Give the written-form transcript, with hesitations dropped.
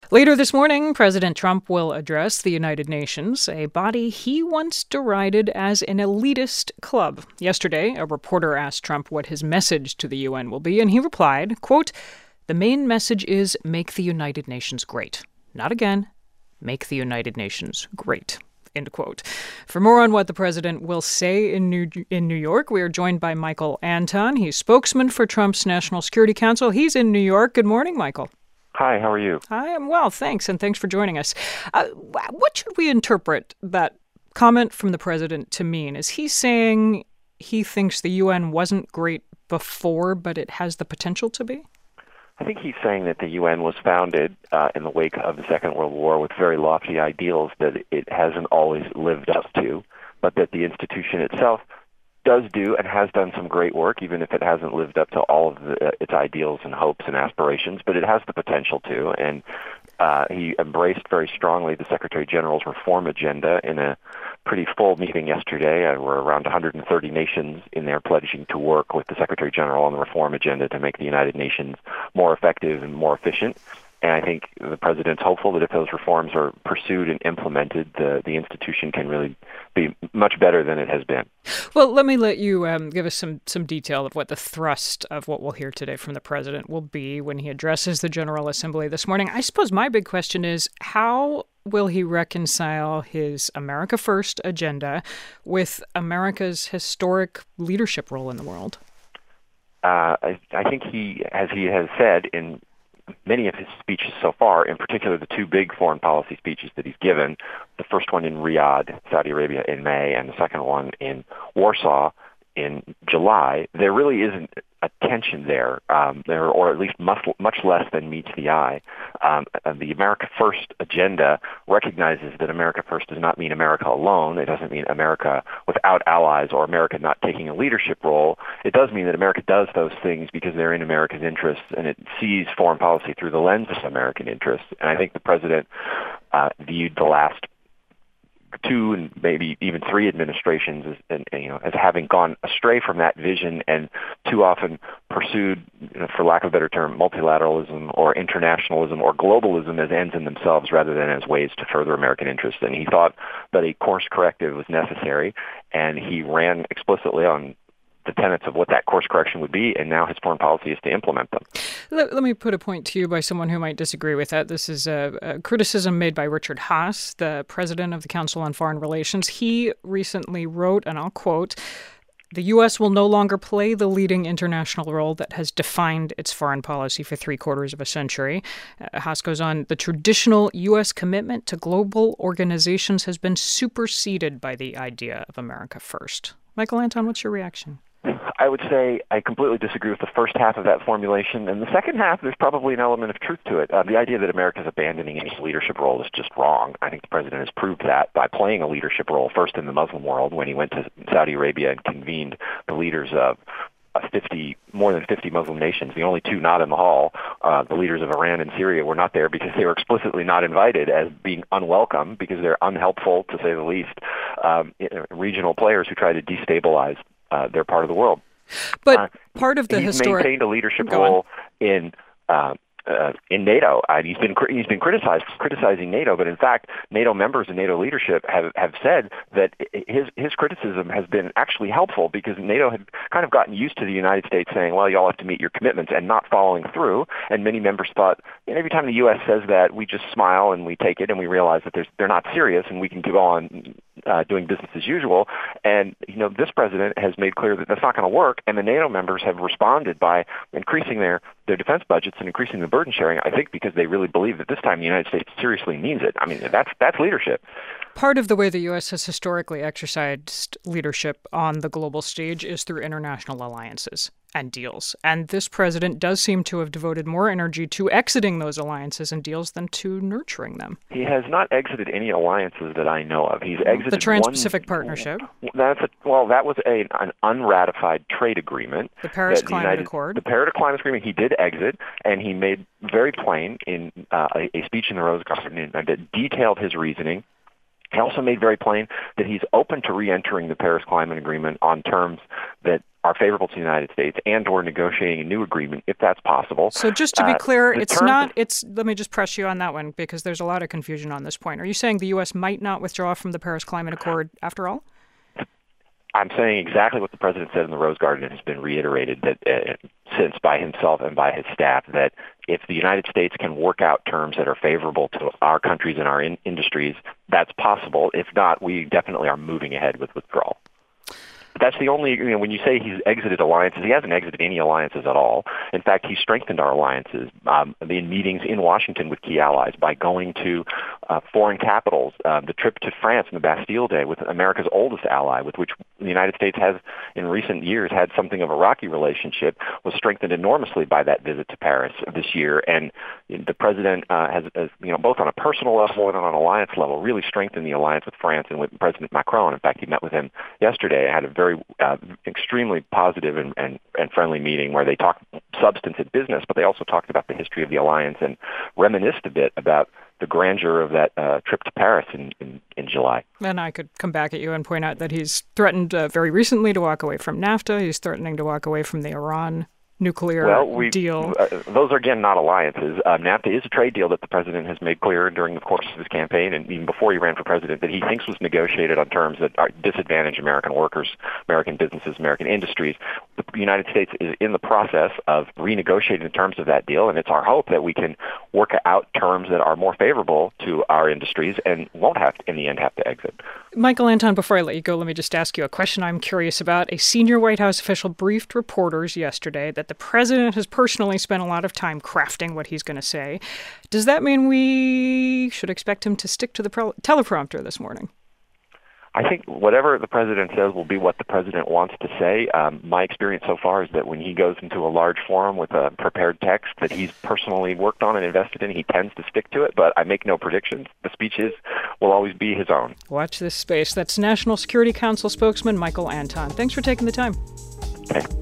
Later this morning, President Trump will address the United Nations, a body he once derided as an elitist club. Yesterday, a reporter asked Trump what his message to the UN will be, and he replied, quote, "The main message is make the United Nations great. Not again, make the United Nations great." End quote. For more on what the president will say in New York, we are joined by Michael Anton. He's spokesman for Trump's National Security Council. He's in New York. Good morning, Michael. Hi, how are you? I am well, thanks, and thanks for joining us. What should we interpret that comment from the president to mean? Is he saying he thinks the UN wasn't great before, but it has the potential to be? I think he's saying that the UN was founded in the wake of the Second World War with very lofty ideals that it hasn't always lived up to, but that the institution itself does do and has done some great work, even if it hasn't lived up to all of its ideals and hopes and aspirations, but it has the potential to. And he embraced very strongly the Secretary General's reform agenda in a pretty full meeting yesterday. There were around 130 nations in there pledging to work with the Secretary General on the reform agenda to make the United Nations more effective and more efficient. And I think the president's hopeful that if those reforms are pursued and implemented, the institution can really be much better than it has been. Well, let me let you give us some detail of what the thrust of what we'll hear today from the president will be when he addresses the General Assembly this morning. I suppose my big question is, how will he reconcile his America First agenda with America's historic leadership role in the world? I think as he has said in many of his speeches so far, in particular the two big foreign policy speeches that he's given, the first one in Riyadh, Saudi Arabia in May, and the second one in Warsaw in July, there really isn't a tension there, or at least much less than meets the eye. The America First agenda recognizes that America First does not mean America alone. It doesn't mean America without allies or America not taking a leadership role. It does mean that America does those things because they're in America's interests, and it sees foreign policy through the lens of American interests. And I think the president viewed the last two and maybe even three administrations as having gone astray from that vision and too often pursued, for lack of a better term, multilateralism or internationalism or globalism as ends in themselves rather than as ways to further American interests. And he thought that a course corrective was necessary, and he ran explicitly on the tenets of what that course correction would be, and now his foreign policy is to implement them. Let me put a point to you by someone who might disagree with that. This is a criticism made by Richard Haass, the president of the Council on Foreign Relations. He recently wrote, and I'll quote, "The U.S. will no longer play the leading international role that has defined its foreign policy for 3/4 of a century." Haass goes on, "The traditional U.S. commitment to global organizations has been superseded by the idea of America First." Michael Anton, what's your reaction? I would say I completely disagree with the first half of that formulation. And the second half, there's probably an element of truth to it. The idea that America is abandoning any leadership role is just wrong. I think the president has proved that by playing a leadership role first in the Muslim world when he went to Saudi Arabia and convened the leaders of more than 50 Muslim nations. The only two not in the hall, the leaders of Iran and Syria, were not there because they were explicitly not invited as being unwelcome because they're unhelpful, to say the least, regional players who try to destabilize their part of the world. But part of the he's maintained a leadership role in NATO. He's been criticizing NATO, but in fact, NATO members and NATO leadership have said that his criticism has been actually helpful because NATO had kind of gotten used to the United States saying, well, you all have to meet your commitments and not following through. And many members thought, every time the U.S. says that, we just smile and we take it and we realize that they're not serious and we can go on doing business as usual. And, this president has made clear that that's not going to work. And the NATO members have responded by increasing their defense budgets and increasing the burden sharing, I think, because they really believe that this time the United States seriously means it. I mean, that's leadership. Part of the way the U.S. has historically exercised leadership on the global stage is through international alliances and deals. And this president does seem to have devoted more energy to exiting those alliances and deals than to nurturing them. He has not exited any alliances that I know of. He's exited the Trans-Pacific Partnership. That was an unratified trade agreement. The Paris Climate Accord. The Paris Climate Agreement he did exit, and he made very plain in a speech in the Rose Garden that detailed his reasoning. He also made very plain that he's open to re-entering the Paris Climate Agreement on terms that are favorable to the United States and or negotiating a new agreement if that's possible. So just to be clear, let me just press you on that one because there's a lot of confusion on this point. Are you saying the U.S. might not withdraw from the Paris Climate Accord after all? I'm saying exactly what the president said in the Rose Garden and has been reiterated that since by himself and by his staff, that if the United States can work out terms that are favorable to our countries and our industries, that's possible. If not, we definitely are moving ahead with withdrawal. That's the only, when you say he's exited alliances, he hasn't exited any alliances at all. In fact, he strengthened our alliances in meetings in Washington with key allies by going to foreign capitals. The trip to France on the Bastille Day with America's oldest ally, with which the United States has in recent years had something of a rocky relationship, was strengthened enormously by that visit to Paris this year. And the president has both on a personal level and on an alliance level, really strengthened the alliance with France and with President Macron. In fact, he met with him yesterday. I had a very extremely positive and friendly meeting where they talked substantive business, but they also talked about the history of the alliance and reminisced a bit about the grandeur of that trip to Paris in July. And I could come back at you and point out that he's threatened very recently to walk away from NAFTA. He's threatening to walk away from the Iran nuclear deal. Those are, again, not alliances. NAFTA is a trade deal that the president has made clear during the course of his campaign and even before he ran for president that he thinks was negotiated on terms that disadvantage American workers, American businesses, American industries. The United States is in the process of renegotiating the terms of that deal, and it's our hope that we can work out terms that are more favorable to our industries and won't have to, in the end, have to exit. Michael Anton, before I let you go, let me just ask you a question I'm curious about. A senior White House official briefed reporters yesterday that the president has personally spent a lot of time crafting what he's going to say. Does that mean we should expect him to stick to the teleprompter this morning? I think whatever the president says will be what the president wants to say. My experience so far is that when he goes into a large forum with a prepared text that he's personally worked on and invested in, he tends to stick to it, but I make no predictions. The speeches will always be his own. Watch this space. That's National Security Council spokesman Michael Anton. Thanks for taking the time. Okay.